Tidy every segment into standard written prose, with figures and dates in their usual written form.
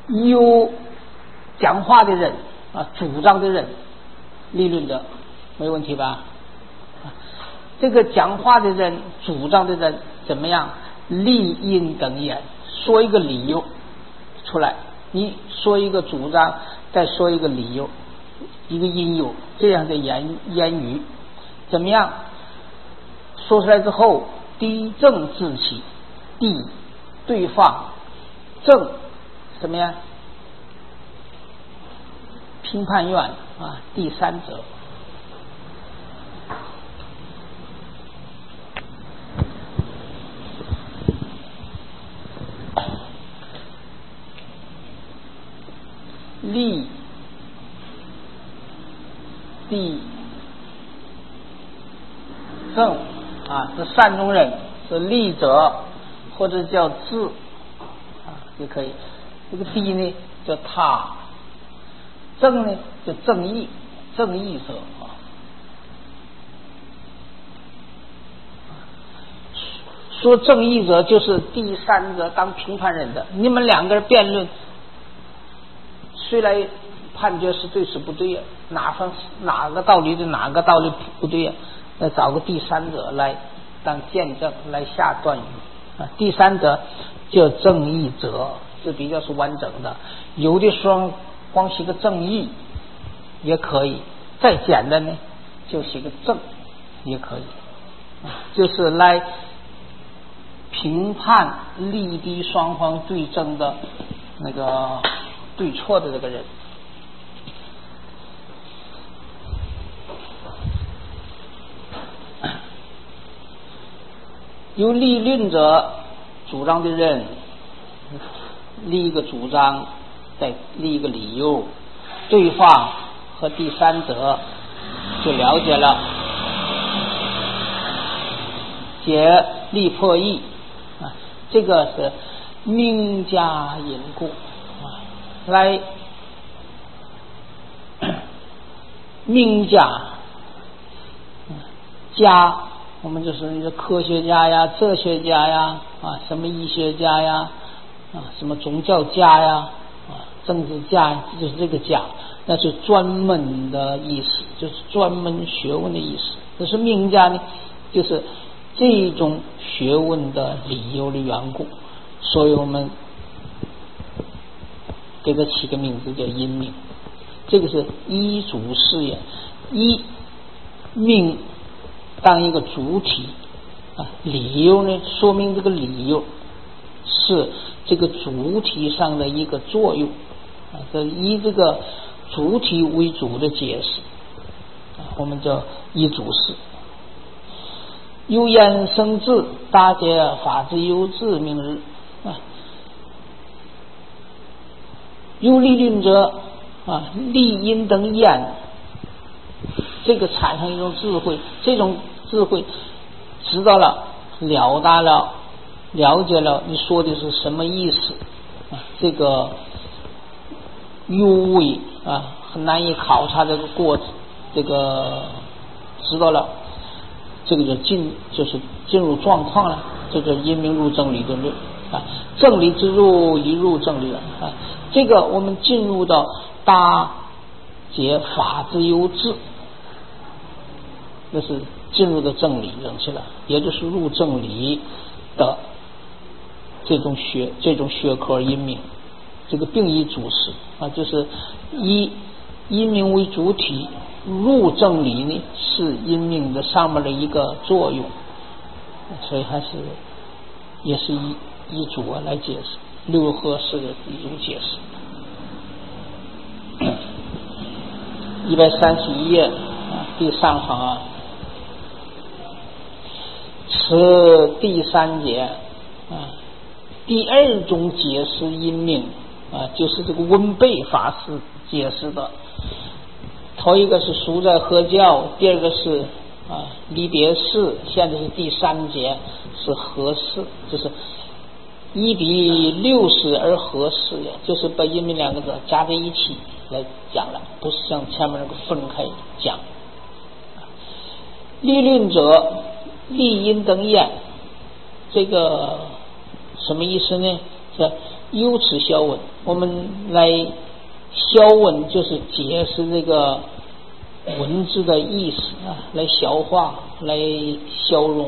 有讲话的人啊，主张的人，立论者，没问题吧？这个讲话的人、主张的人怎么样？立因等言，说一个理由出来，你说一个主张，再说一个理由，一个因由，这样的言语怎么样？说出来之后，第一正治其，地对方正什么呀？评判院啊，第三者。立地正啊，是善终人，是立者或者叫智啊也可以。这个地呢叫他，正呢叫正义，正义者啊。说正义者就是第三者当评判人的，你们两个人辩论，谁来判决是对是不对呀？哪个道理对，哪个道理不对呀？要找个第三者来当见证，来下断语啊。第三者叫正义者，这比较是完整的。有的时候光写个正义也可以，再简单呢就写个正也可以，就是来评判利弊双方对争的那个对错的这个人。有立论者，主张的人立一个主张，再立一个理由，对方和第三者就了解了，解立破译啊，这个是名家引故啊，来名家家，我们就是科学家呀、哲学家呀啊，什么医学家呀啊，什么宗教家呀啊，政治家，就是这个家，那是专门的意思，就是专门学问的意思。可是名家呢，就是这种学问的理由的缘故，所以我们给它起个名字叫因命。这个是依主事也，依命当一个主体啊，理由呢说明这个理由是这个主体上的一个作用啊，这以这个主体为主的解释啊，我们叫依主事。有言生智，大解法之有志明日啊。有立论者啊，立因等言，这个产生一种智慧，这种智慧知道了、了达了、了解了你说的是什么意思啊，这个幽微啊，很难以考察这个这个知道了，这个就是进入状况了，这个因明入正理的论啊，正理之入一入正理了啊，这个我们进入到大解法之有志，那是进入到正理上去了，也就是入正理的这种学科因明，这个并以主事啊，就是以因明为主体，入正理呢是因明的上面的一个作用，所以还是也是以主啊来解释，六合式的一种解释。131页啊，第三行啊，此第三节啊，第二种解释因命啊，就是这个温贝法师解释的。头一个是书在合教，第二个是离别式，现在是第三节是合式，就是1比60而合式呀，就是把因命两个字加在一起来讲了，不是像前面那个分开讲。立论者立因等言，这个什么意思呢？是由此消文，我们来消文就是解释这个文字的意思啊，来消化，来消融。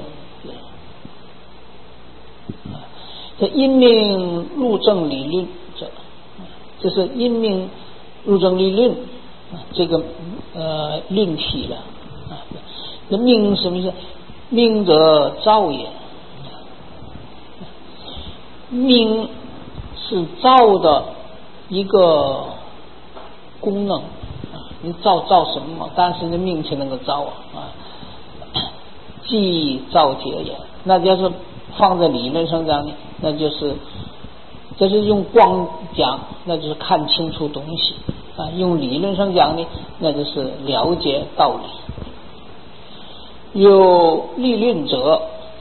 这因命入正理论者，这是因命入正理论这个论体了啊。这命什么意思？命者造也，命是造的一个功能啊，你造什么？但是你命才能够造啊，即造解也。那就是放在理论上讲呢，那就是这是用光讲，那就是看清楚东西啊；用理论上讲呢，那就是了解道理。有立论者，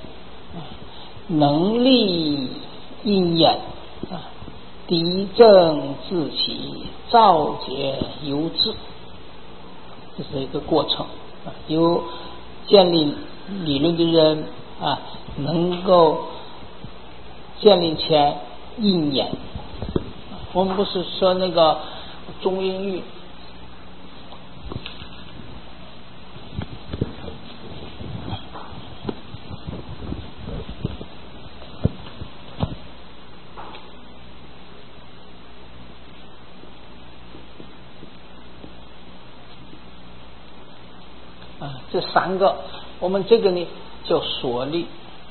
能立因缘啊，敌正自起，造解由治，这是一个过程啊。有建立理论的人啊，能够建立起来因缘。我们不是说那个中英语这三个，我们这个呢叫所立，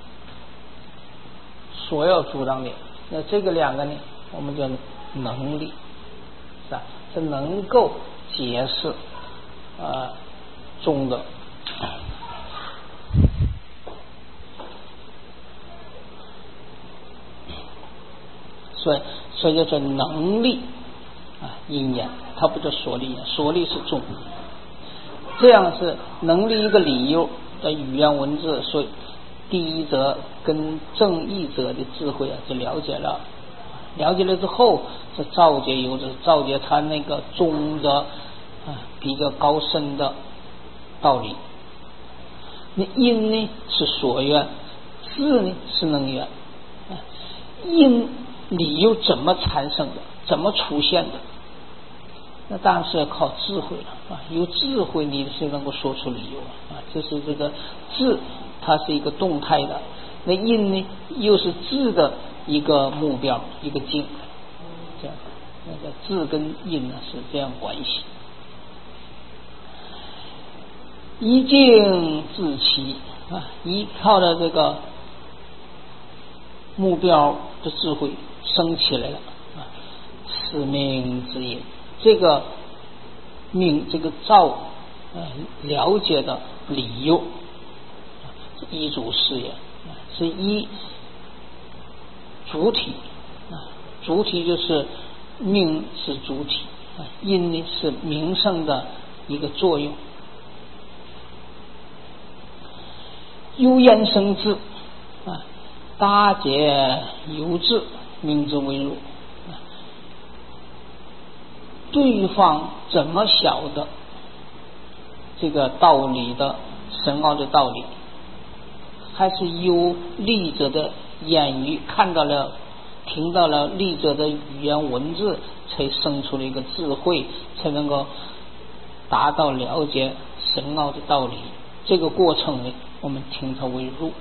所要主张的。那这个两个呢，我们叫能力，是吧？是能够解释中的。所以叫做能力啊，因缘，它不叫所立，所立是中。这样是能立一个理由的语言文字，所以第一则跟正义者的智慧啊就了解了之后，是造解由治，造解他那个中的比较高深的道理。那因呢是所愿，智呢是能愿。因理由怎么产生的，怎么出现的？那当然是要靠智慧了啊！有智慧，你是能够说出理由啊。这是这个智，它是一个动态的；那因呢，又是智的一个目标，一个境。这样，那个智跟因呢是这样关系。一境自起啊，依靠的这个目标的智慧升起来了啊，是命之因。这个命，这个造了解的理由是依主事也，是依主体主体就是命是主体，因呢是名声的一个作用。由焉生智大解由治，命之为入。对方怎么晓得这个道理的深奥的道理，还是由立者的言语看到了听到了立者的语言文字，才生出了一个智慧，才能够达到了解深奥的道理。这个过程呢，我们称它为入。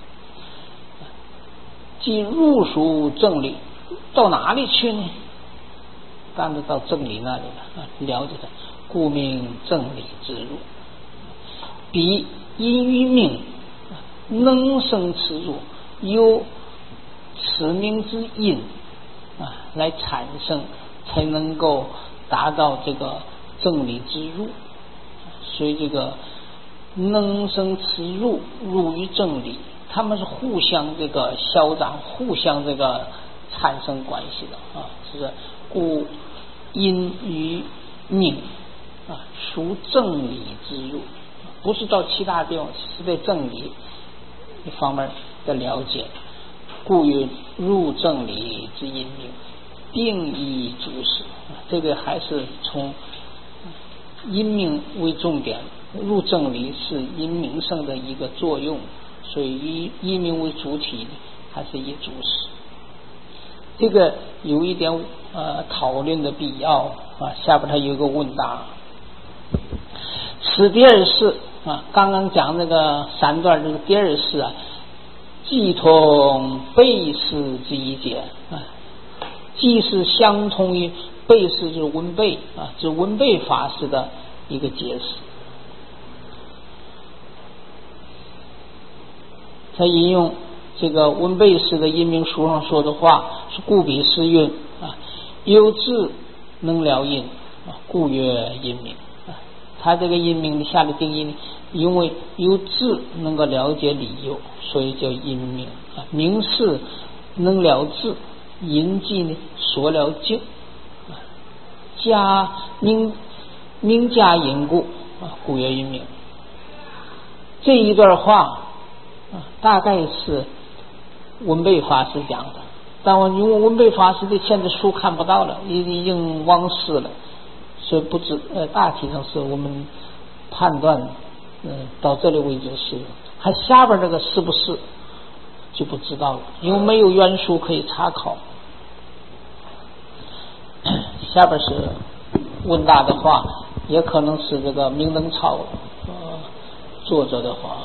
即入属正理，到哪里去呢？当然到正理那里了，了解它，故名正理之入。彼因于命能生此入，由此命之因来产生，才能够达到这个正理之入。所以这个能生此入，入于正理，他们是互相这个消长，互相这个产生关系的是故因于命属正理之入，不是到其他地方，是对正理一方面的了解，故有入正理之因命，定以主事。这个还是从因命为重点，入正理是因名声的一个作用，所以以因命为主体，还是以主事。 这个有一点讨论的必要啊。下边它有一个问答。此第二式啊，刚刚讲那个三段这个第二式啊，既同背式之一解啊，既是相同于背式就是温背啊，就是温背法师的一个解释。他引用这个温背式的阴明书上说的话是故彼诗云啊，有志能了因啊，故曰阴明啊。他这个阴明下的定义呢，因为有志能够了解理由，所以叫阴明啊。明是能了智，阴即呢所了境啊，加明加因故啊，故曰阴明。这一段话大概是温背法师讲的，但我因为温背法师的现在书看不到了，已经忘失了，所以不知大体上是我们判断到这里为止是，还下边这个是不是就不知道了，因为没有原书可以参考。下边是问答的话，也可能是这个明灯草作者的话。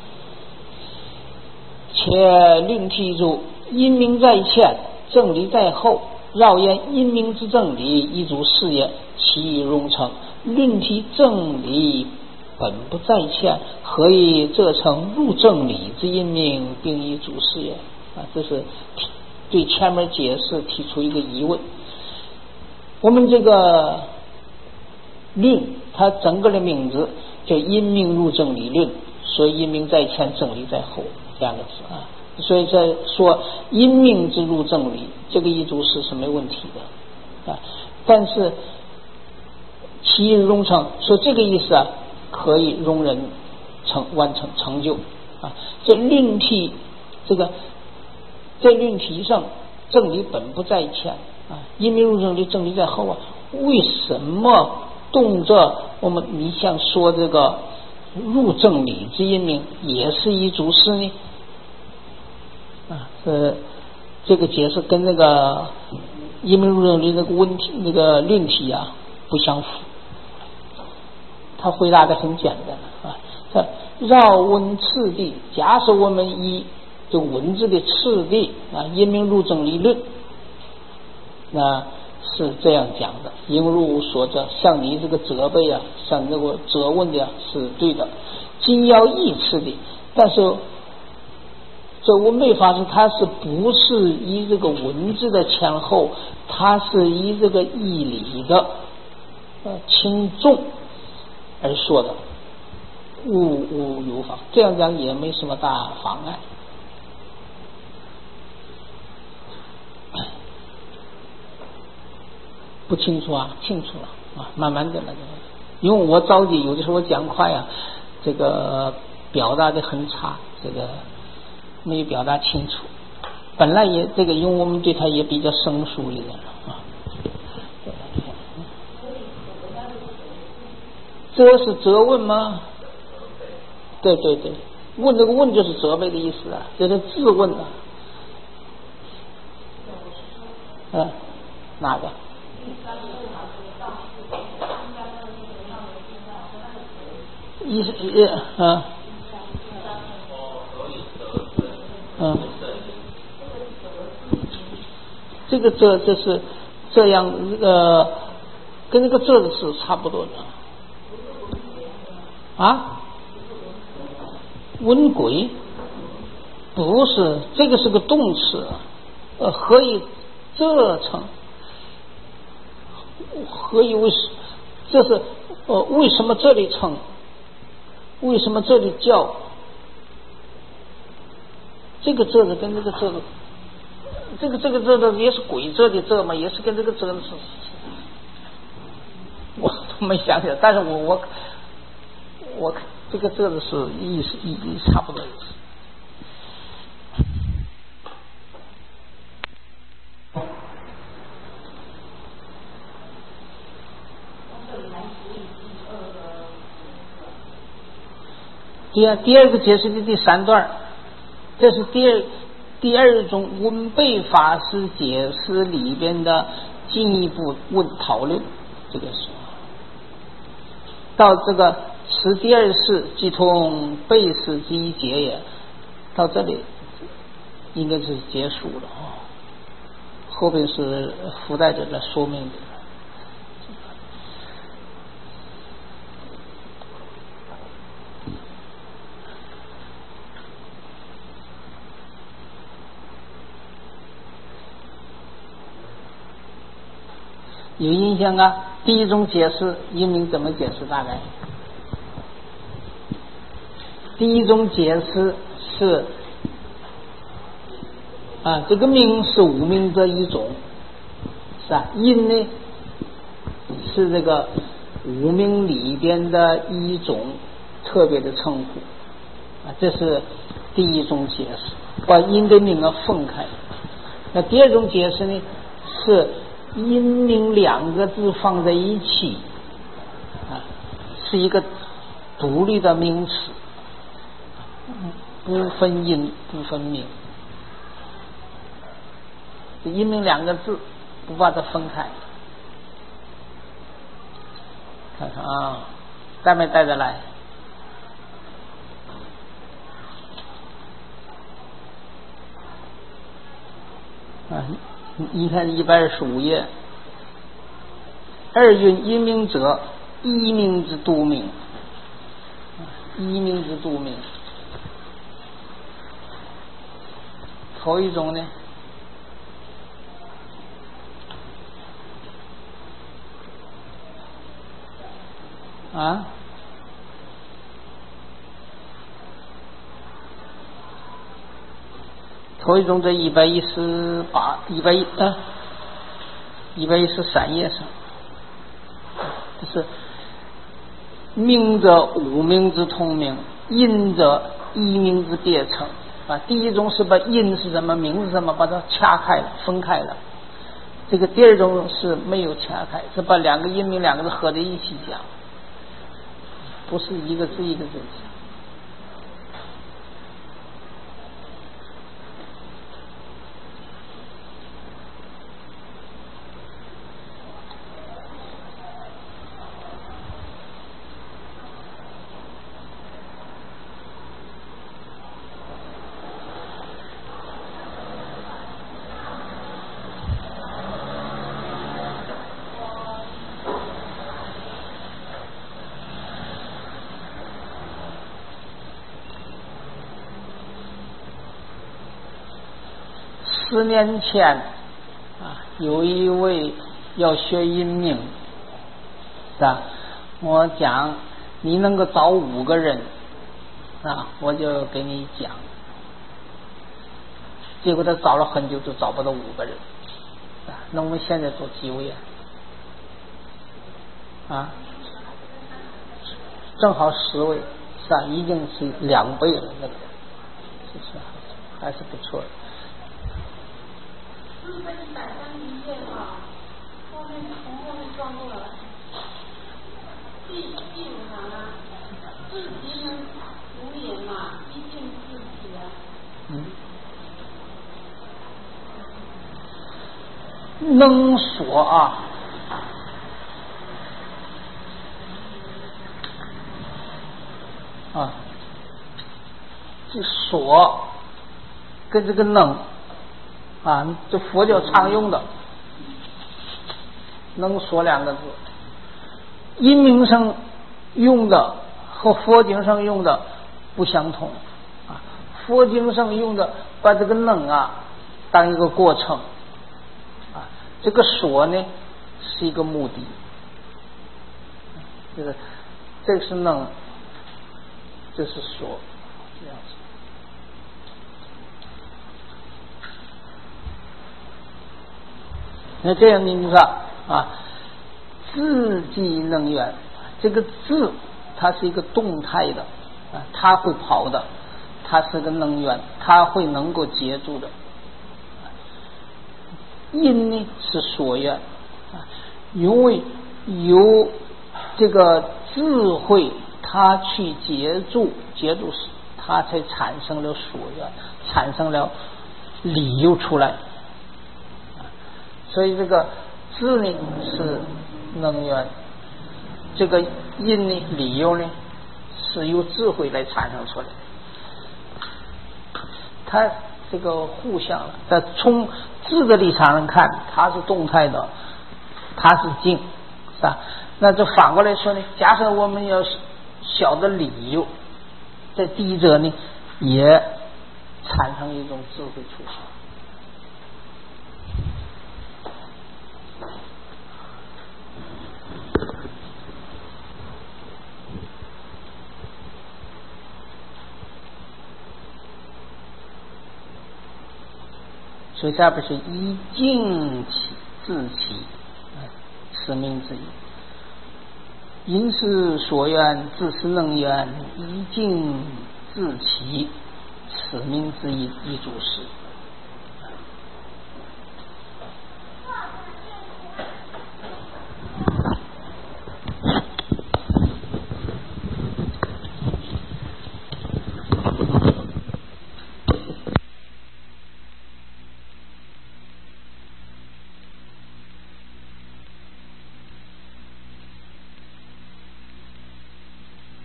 且论题注阴明在前，正理在后，绕言阴明之正理，一主事业，其余容成。论题正理本不在前，何以这成入正理之阴明，并以主事业啊？这是对前面解释提出一个疑问。我们这个论，它整个的名字叫阴明入正理论，所以阴明在前，正理在后。两个字啊，所以这说阴明之入正理，这个一注释是没问题的啊。但是其因容成，说这个意思啊，可以容人完成成就啊。这论题这个在论题上，正理本不在前啊，阴明入正理，正理在后啊。为什么动辄你像说这个入正理之阴明也是一注释呢？这个解释跟那个阴明入正理那个问题那个论题啊不相符。他回答的很简单啊，他绕文次第，假设我们以这文字的次第啊，阴明入正理论，那是这样讲的。应如所责，像你这个责备啊，像那个责问的是对的。今要义次第，但是这温背法师他是不是以这个文字的前后，他是以这个义理的轻重而说的，勿有妨，这样讲也没什么大妨碍。不清楚啊？清楚了啊，慢慢的那个，因为我着急，有的时候我讲快啊，这个表达的很差，这个没有表达清楚。本来也这个，因为我们对他也比较生疏一点啊。这是责问吗？对对对，问这个问就是责备的意思啊，就是质问啊。哪个？这个这是这样跟这个这是差不多的啊。温轨不是，这个是个动词，何以这成？何以这是为什么这里称？为什么这里叫？这个这的跟这个这的，这个这的也是鬼这的这嘛，也是跟这个这的是，我都没想起来，但是我这个这的是意思差不多意思。第二个解释的第三段，这是第二种文备法师解释里边的进一步讨论，这个是到这个持第二世即通备世之一节也，到这里应该是结束了后边是附带着来说明的。有印象啊？第一种解释因明怎么解释？大概第一种解释是这个明是无明的一种，是吧？因呢是这个无明里边的一种特别的称呼这是第一种解释，把因跟明分开。那第二种解释呢是因明两个字放在一起是一个独立的名词，不分因不分明，因明两个字不把它分开。看看带没带得来？你看125页，二云因明者，一明之度明，一明之度明。头一种呢头一种在113页上，就是明者无明之通明，因者一明之别称第一种是把因是什么明是什么把它掐开了分开了，这个第二种是没有掐开，是把两个因明两个字合在一起讲，不是一个字一个字讲。10年前有一位要学因明是吧？我讲你能够找5个人我就给你讲，结果他找了很久都找不到5个人那我们现在做几位正好10位是吧？已经是2倍了，那个是还是不错的。 是被131页后面从后面转过来，第5行自己能无言一定自己能说这说跟这个能这佛教常用的能说2个字，因明上用的和佛经上用的不相同佛经上用的把这个能当一个过程这个说呢是一个目的，这个是能，这是说，这样子。那这样你看自己能源，这个自它是一个动态的它会跑的，它是个能源，它会能够接住的。因呢是所愿因为有这个智慧它去接住它才产生了所愿，产生了理由出来。所以这个智呢是能源，这个因呢理由呢是由智慧来产生出来的。它这个互相了，但从智的立场上看，它是动态的，它是静，是吧？那就反过来说呢，假设我们要晓得理由，在第一者呢也产生一种智慧出现。所以下边是以静起自起，使命之意。因是所愿，自是能愿，以静自起，使命之意，以主事。